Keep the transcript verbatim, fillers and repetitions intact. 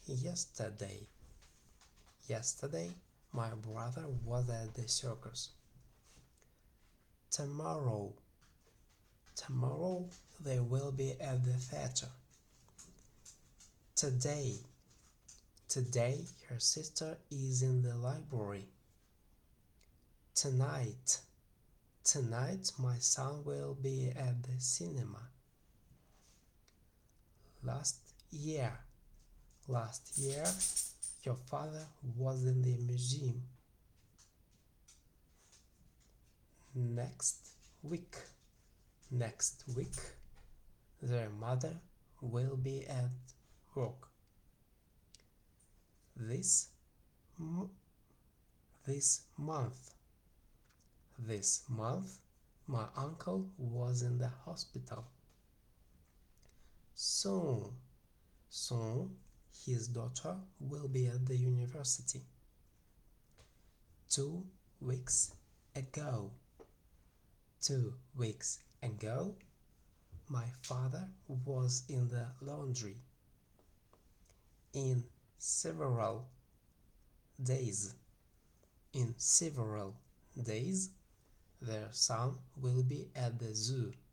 Yesterday. Yesterday, my brother was at the circus. Tomorrow. Tomorrow, they will be at the theater. Today. Today, her sister is in the library. Tonight. Tonight, my son will be at the cinema. Last year. Last year, your father was in the museum. Next week. Next week, their mother will be at work. This m- this month. This month, my uncle was in the hospital. Soon. Soon, his daughter will be at the university. Two weeks ago. Two weeks ago, my father was in the laundry. In several days. In several days, their son will be at the zoo.